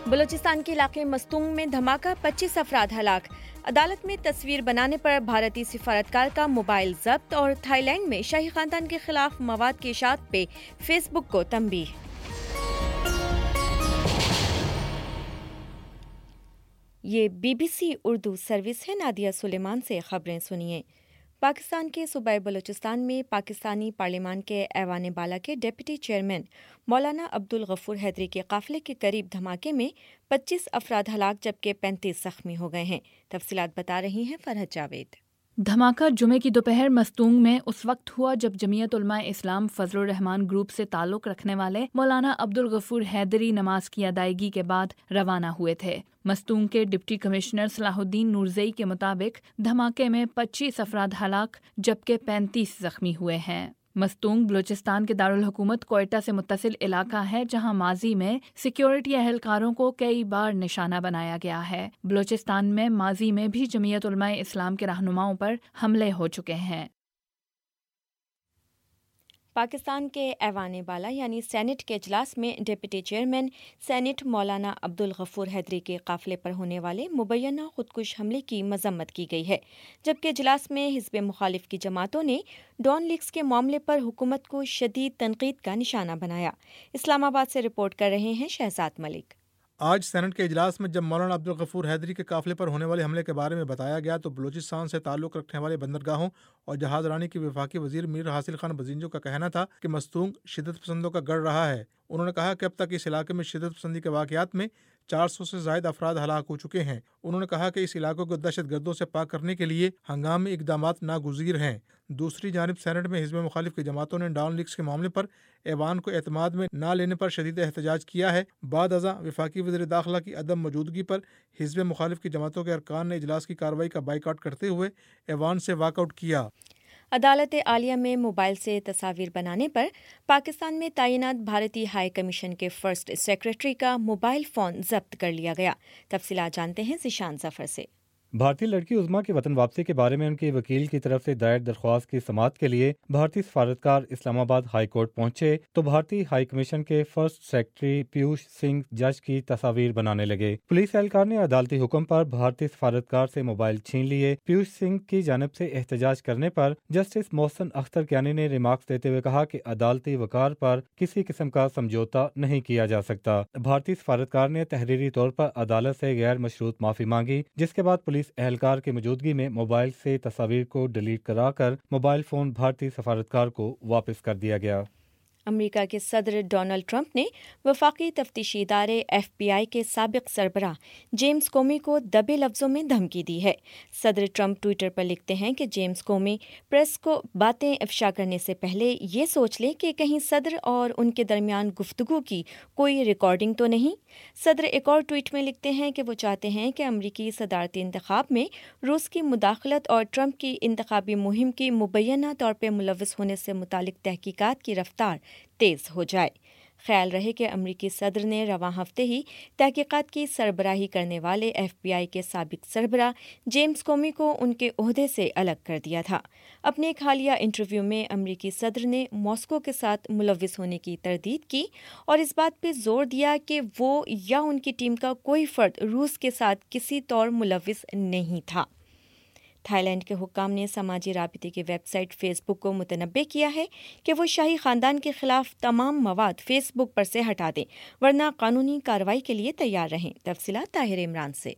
بلوچستان کے علاقے مستونگ میں دھماکہ، 25 افراد ہلاک۔ عدالت میں تصویر بنانے پر بھارتی سفارتکار کا موبائل ضبط، اور تھائی لینڈ میں شاہی خاندان کے خلاف مواد کی اشاعت پہ فیس بک کو تنبیہ۔ یہ BBC اردو سروس ہے۔ نادیہ سلیمان سے خبریں سنیے۔ پاکستان کے صوبہ بلوچستان میں پاکستانی پارلیمان کے ایوان بالا کے ڈپٹی چیئرمین مولانا عبدالغفور حیدری کے قافلے کے قریب دھماکے میں 25 افراد ہلاک جبکہ 35 زخمی ہو گئے ہیں۔ تفصیلات بتا رہی ہیں فرحت جاوید۔ دھماکہ جمعے کی دوپہر مستونگ میں اس وقت ہوا جب جمعیت علماء اسلام فضل الرحمان گروپ سے تعلق رکھنے والے مولانا عبدالغفور حیدری نماز کی ادائیگی کے بعد روانہ ہوئے تھے۔ مستونگ کے ڈپٹی کمشنر صلاح الدین نورزئی کے مطابق دھماکے میں 25 افراد ہلاک جبکہ 35 زخمی ہوئے ہیں۔ مستونگ بلوچستان کے دارالحکومت کوئٹہ سے متصل علاقہ ہے جہاں ماضی میں سیکیورٹی اہلکاروں کو کئی بار نشانہ بنایا گیا ہے۔ بلوچستان میں ماضی میں بھی جمعیت علماء اسلام کے رہنماؤں پر حملے ہو چکے ہیں۔ پاکستان کے ایوان بالا یعنی سینٹ کے اجلاس میں ڈپٹی چیئرمین سینٹ مولانا عبدالغفور حیدری کے قافلے پر ہونے والے مبینہ خودکش حملے کی مذمت کی گئی ہے، جبکہ اجلاس میں حزب مخالف کی جماعتوں نے ڈان لیکس کے معاملے پر حکومت کو شدید تنقید کا نشانہ بنایا۔ اسلام آباد سے رپورٹ کر رہے ہیں شہزاد ملک۔ آج سینٹ کے اجلاس میں جب مولانا عبدالغفور حیدری کے قافلے پر ہونے والے حملے کے بارے میں بتایا گیا تو بلوچستان سے تعلق رکھنے والے بندرگاہوں اور جہاز رانی کے وفاقی وزیر میر حاصل خان بزینجو کا کہنا تھا کہ مستونگ شدت پسندوں کا گڑھ رہا ہے۔ انہوں نے کہا کہ اب تک اس علاقے میں شدت پسندی کے واقعات میں 400 سے زائد افراد ہلاک ہو چکے ہیں۔ انہوں نے کہا کہ اس علاقے کو دہشت گردوں سے پاک کرنے کے لیے ہنگامی اقدامات ناگزیر ہیں۔ دوسری جانب سینٹ میں حزب مخالف کی جماعتوں نے ڈان لیکس کے معاملے پر ایوان کو اعتماد میں نہ لینے پر شدید احتجاج کیا ہے۔ بعد ازاں وفاقی وزیر داخلہ کی عدم موجودگی پر حزب مخالف کی جماعتوں کے ارکان نے اجلاس کی کارروائی کا بائیکاٹ کرتے ہوئے ایوان سے واک آؤٹ کیا۔ عدالت عالیہ میں موبائل سے تصاویر بنانے پر پاکستان میں تعینات بھارتی ہائی کمیشن کے فرسٹ سیکریٹری کا موبائل فون ضبط کر لیا گیا۔ تفصیلات جانتے ہیں ذیشان ظفر سے۔ بھارتی لڑکی عظمیٰ کے وطن واپسی کے بارے میں ان کے وکیل کی طرف سے دائر درخواست کی سماعت کے لیے بھارتی سفارتکار اسلام آباد ہائی کورٹ پہنچے تو بھارتی ہائی کمیشن کے فرسٹ سیکرٹری پیوش سنگھ جج کی تصاویر بنانے لگے۔ پولیس اہلکار نے عدالتی حکم پر بھارتی سفارتکار سے موبائل چھین لیے۔ پیوش سنگھ کی جانب سے احتجاج کرنے پر جسٹس محسن اختر کیانی نے ریمارکس دیتے ہوئے کہا کہ عدالتی وقار پر کسی قسم کا سمجھوتا نہیں کیا جا سکتا۔ بھارتی سفارتکار نے تحریری طور پر عدالت سے غیر مشروط معافی مانگی، جس کے بعد پولیس اہلکار کی موجودگی میں موبائل سے تصاویر کو ڈیلیٹ کرا کر موبائل فون بھارتی سفارتکار کو واپس کر دیا گیا۔ امریکہ کے صدر ڈونلڈ ٹرمپ نے وفاقی تفتیشی ادارے FBI کے سابق سربراہ جیمز کومی کو دبے لفظوں میں دھمکی دی ہے۔ صدر ٹرمپ ٹویٹر پر لکھتے ہیں کہ جیمز کومی پریس کو باتیں افشا کرنے سے پہلے یہ سوچ لیں کہ کہیں صدر اور ان کے درمیان گفتگو کی کوئی ریکارڈنگ تو نہیں۔ صدر ایک اور ٹویٹ میں لکھتے ہیں کہ وہ چاہتے ہیں کہ امریکی صدارتی انتخاب میں روس کی مداخلت اور ٹرمپ کی انتخابی مہم کی مبینہ طور پہ ملوث ہونے سے متعلق تحقیقات کی رفتار تیز ہو جائے۔ خیال رہے کہ امریکی صدر نے رواں ہفتے ہی تحقیقات کی سربراہی کرنے والے FBI کے سابق سربراہ جیمز کومی کو ان کے عہدے سے الگ کر دیا تھا۔ اپنے ایک حالیہ انٹرویو میں امریکی صدر نے ماسکو کے ساتھ ملوث ہونے کی تردید کی اور اس بات پہ زور دیا کہ وہ یا ان کی ٹیم کا کوئی فرد روس کے ساتھ کسی طور ملوث نہیں تھا۔ تھائی لینڈ کے حکام نے سماجی رابطے کی ویب سائٹ فیس بک کو متنبہ کیا ہے کہ وہ شاہی خاندان کے خلاف تمام مواد فیس بک پر سے ہٹا دیں ورنہ قانونی کارروائی کے لیے تیار رہیں۔ تفصیلات طاہر عمران سے۔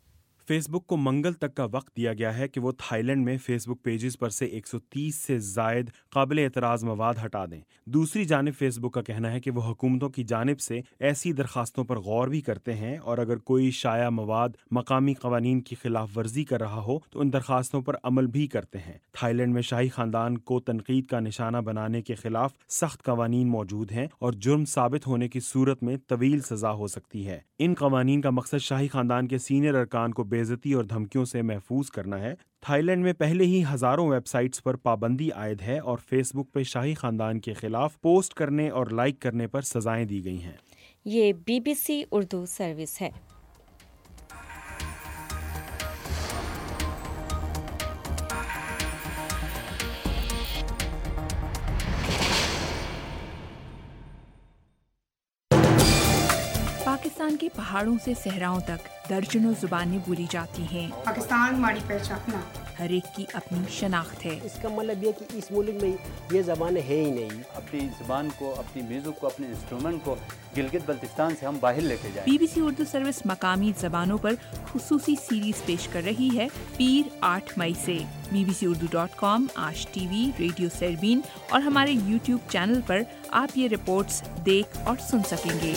فیس بک کو منگل تک کا وقت دیا گیا ہے کہ وہ تھائی لینڈ میں فیس بک پیجز پر سے 130 سے زائد قابل اعتراض مواد ہٹا دیں۔ دوسری جانب فیس بک کا کہنا ہے کہ وہ حکومتوں کی جانب سے ایسی درخواستوں پر غور بھی کرتے ہیں اور اگر کوئی شائع مواد مقامی قوانین کی خلاف ورزی کر رہا ہو تو ان درخواستوں پر عمل بھی کرتے ہیں۔ تھائی لینڈ میں شاہی خاندان کو تنقید کا نشانہ بنانے کے خلاف سخت قوانین موجود ہیں اور جرم ثابت ہونے کی صورت میں طویل سزا ہو سکتی ہے۔ ان قوانین کا مقصد شاہی خاندان کے سینئر ارکان کو بے عزتی اور دھمکیوں سے محفوظ کرنا ہے۔ تھائی لینڈ میں پہلے ہی ہزاروں ویب سائٹس پر پابندی عائد ہے اور فیس بک پہ شاہی خاندان کے خلاف پوسٹ کرنے اور لائک کرنے پر سزائیں دی گئی ہیں۔ یہ BBC اردو سروس ہے۔ پاکستان کے پہاڑوں سے صحراؤں تک درجنوں زبانیں بولی جاتی ہیں۔ پاکستان ہماری پہچان ہے، ہر ایک کی اپنی شناخت ہے۔ اس کا مطلب یہ کہ اس ملک میں یہ زبانیں ہے ہی نہیں۔ اپنی زبان کو، اپنی میوزک کو، اپنے انسٹرومنٹ کو گلگت بلتستان سے ہم باہر لے کے جائیں۔ BBC اردو سروس مقامی زبانوں پر خصوصی سیریز پیش کر رہی ہے پیر 8 مئی سے۔ bbcurdu.com، آج ٹی وی، ریڈیو سربین اور ہمارے YouTube چینل پر آپ یہ رپورٹس دیکھ اور سن سکیں گے۔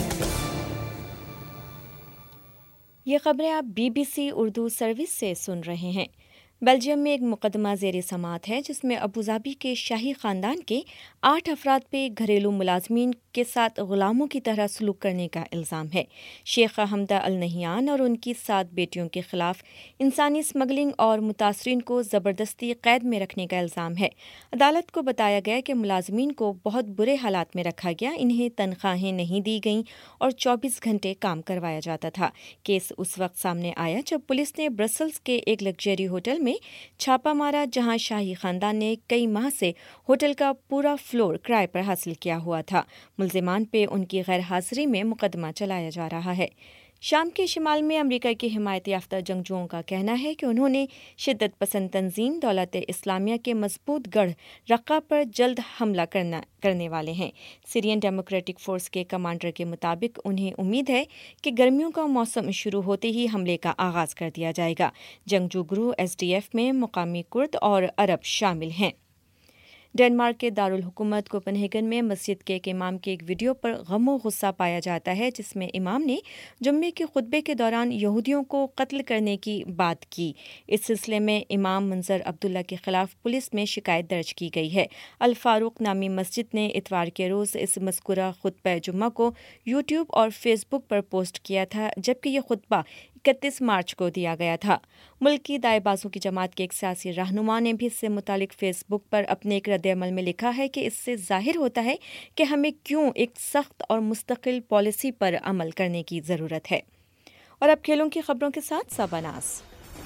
یہ خبریں آپ BBC اردو سروس سے سن رہے ہیں۔ بیلجیم میں ایک مقدمہ زیر سماعت ہے جس میں ابوظہبی کے شاہی خاندان کے 8 افراد پہ گھریلو ملازمین کے ساتھ غلاموں کی طرح سلوک کرنے کا الزام ہے۔ شیخ حمدہ النہیان اور ان کی 7 بیٹیوں کے خلاف انسانی اسمگلنگ اور متاثرین کو زبردستی قید میں رکھنے کا الزام ہے۔ عدالت کو بتایا گیا کہ ملازمین کو بہت برے حالات میں رکھا گیا، انہیں تنخواہیں نہیں دی گئیں اور 24 گھنٹے کام کروایا جاتا تھا۔ کیس اس وقت سامنے آیا جب پولیس نے برسلز کے ایک لگژری ہوٹل میں چھاپا مارا جہاں شاہی خاندان نے کئی ماہ سے ہوٹل کا پورا فلور کرائے پر حاصل کیا ہوا تھا۔ ملزمان پہ ان کی غیر حاضری میں مقدمہ چلایا جا رہا ہے۔ شام کے شمال میں امریکہ کی حمایت یافتہ جنگجوؤں کا کہنا ہے کہ انہوں نے شدت پسند تنظیم دولت اسلامیہ کے مضبوط گڑھ رقہ پر جلد حملہ کرنے والے ہیں۔ سیرین ڈیموکریٹک فورس کے کمانڈر کے مطابق انہیں امید ہے کہ گرمیوں کا موسم شروع ہوتے ہی حملے کا آغاز کر دیا جائے گا۔ جنگجو گروہ SDF میں مقامی کرد اور عرب شامل ہیں۔ ڈنمارک کے دارالحکومت کوپنہیگن میں مسجد کے ایک امام کے ایک ویڈیو پر غم و غصہ پایا جاتا ہے جس میں امام نے جمعے کے خطبے کے دوران یہودیوں کو قتل کرنے کی بات کی۔ اس سلسلے میں امام منظر عبداللہ کے خلاف پولیس میں شکایت درج کی گئی ہے۔ الفاروق نامی مسجد نے اتوار کے روز اس مذکورہ خطبہ جمعہ کو YouTube اور فیس بک پر پوسٹ کیا تھا، جبکہ یہ خطبہ 31 مارچ کو دیا گیا تھا۔ ملک کی دائیں بازو کی جماعت کے ایک سیاسی رہنما نے بھی اس سے متعلق فیس بک پر اپنے ایک رد عمل میں لکھا ہے کہ اس سے ظاہر ہوتا ہے کہ ہمیں کیوں ایک سخت اور مستقل پالیسی پر عمل کرنے کی ضرورت ہے۔ اور اب کھیلوں کی خبروں کے ساتھ صبا ناز۔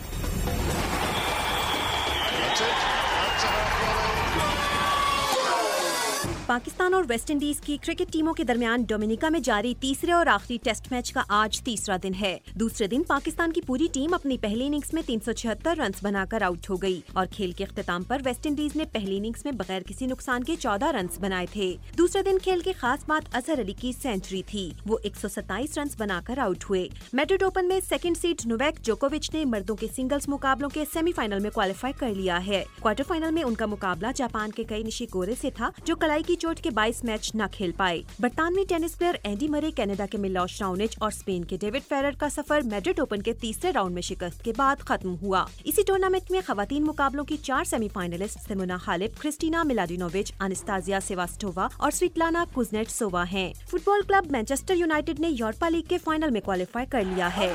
پاکستان اور ویسٹ انڈیز کی کرکٹ ٹیموں کے درمیان ڈومینیکا میں جاری تیسرے اور آخری ٹیسٹ میچ کا آج تیسرا دن ہے۔ دوسرے دن پاکستان کی پوری ٹیم اپنی پہلی اننگز میں 376 رنز بنا کر آؤٹ ہو گئی اور کھیل کے اختتام پر ویسٹ انڈیز نے پہلی اننگز میں بغیر کسی نقصان کے 14 رنز بنائے تھے۔ دوسرے دن کھیل کی خاص بات اظہر علی کی سینچری تھی، وہ 127 رنز بنا کر آؤٹ ہوئے۔ میڈرڈ اوپن میں سیکنڈ سیڈ نوویک جوکووچ نے مردوں کے سنگلز مقابلوں کے سیمی فائنل میں کوالیفائی کر لیا ہے۔ کوارٹر فائنل میں ان کا مقابلہ جاپان کے کئی نشیکورے سے تھا جو کلائی کی چوٹ کے 22 میچ نہ کھیل پائے۔ برطانوی tennis player Andy Murray, Canada کے میلوش راونچ اور اسپین کے ڈیوڈ فیرر کا سفر میڈرڈ اوپن کے تیسرے راؤنڈ میں شکست کے بعد ختم ہوا۔ اسی ٹورنامنٹ میں خواتین مقابلوں کی 4 semifinalist Simona Halep, Kristina Mladenovic, Anastasija Sevastova اور سویتلانا کوزنیٹسووا ہیں۔ Football club Manchester United نے یورپا لیگ کے فائنل میں کوالیفائی کر لیا ہے۔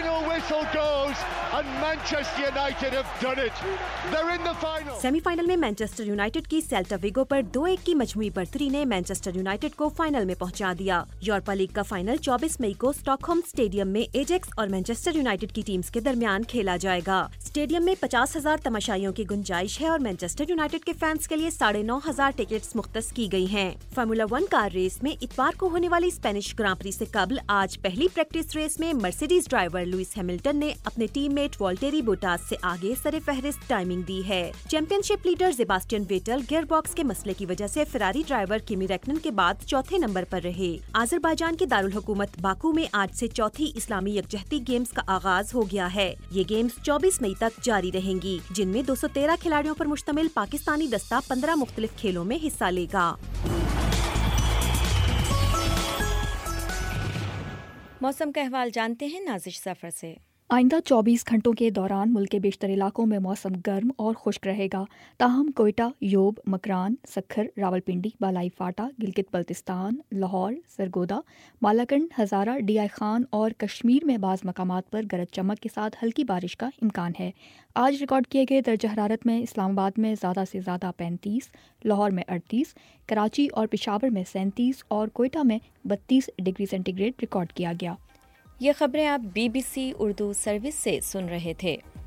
سیمی فائنل میں مانچسٹر یونائیٹڈ کی سیلٹا ویگو پر 2-1 کی مجموعی برتری نے مانچسٹر یونائیٹڈ کو فائنل میں پہنچا دیا۔ یورپا لیگ کا فائنل 24 مئی کو اسٹاک ہوم اسٹیڈیم میں ایجیکس اور مانچسٹر یونائیٹڈ کی ٹیمز کے درمیان کھیلا جائے گا۔ اسٹیڈیم میں 50,000 تماشائیوں کی گنجائش ہے اور مانچسٹر یونائیٹڈ کے فینس کے لیے 9,500 ٹکٹس مختص کی گئی ہیں۔ فارمولا 1 کار ریس میں اتوار کو ہونے والی اسپینش گراں پری سے قبل آج پہلی پریکٹس ریس میں مرسیڈیز ڈرائیور لوئس ہیملٹن نے اپنے ٹیم میٹ والٹیری بوٹاس سے آگے سر فہرست ٹائمنگ دی ہے۔ Championship leader Sebastian Vettel gearbox کے مسئلے کی وجہ سے فراری ڈرائیور کیمی ریکنن کے بعد چوتھے نمبر پر رہے۔ آذربائیجان کے دارالحکومت باکو میں آج سے چوتھی اسلامی یکجہتی گیمز کا آغاز ہو گیا ہے۔ یہ گیمز 24 مئی تک جاری رہیں گی، جن میں 213 کھلاڑیوں پر مشتمل پاکستانی دستہ 15 مختلف کھیلوں میں حصہ لے گا۔ موسم کا احوال جانتے ہیں نازش سفر سے۔ آئندہ 24 گھنٹوں کے دوران ملک کے بیشتر علاقوں میں موسم گرم اور خشک رہے گا، تاہم کوئٹہ، یوب، مکران، سکھر، راولپنڈی، بالائی فاٹا، گلگت بلتستان، لاہور، سرگودا، بالاکنڈ، ہزارہ، ڈی آئی خان اور کشمیر میں بعض مقامات پر گرج چمک کے ساتھ ہلکی بارش کا امکان ہے۔ آج ریکارڈ کیے گئے درجہ حرارت میں اسلام آباد میں زیادہ سے زیادہ 35، لاہور میں 38، کراچی اور پشاور میں 37 اور کوئٹہ میں 32 ڈگری سینٹی گریڈ ریکارڈ کیا گیا۔ یہ خبریں آپ BBC اردو سروس سے سن رہے تھے۔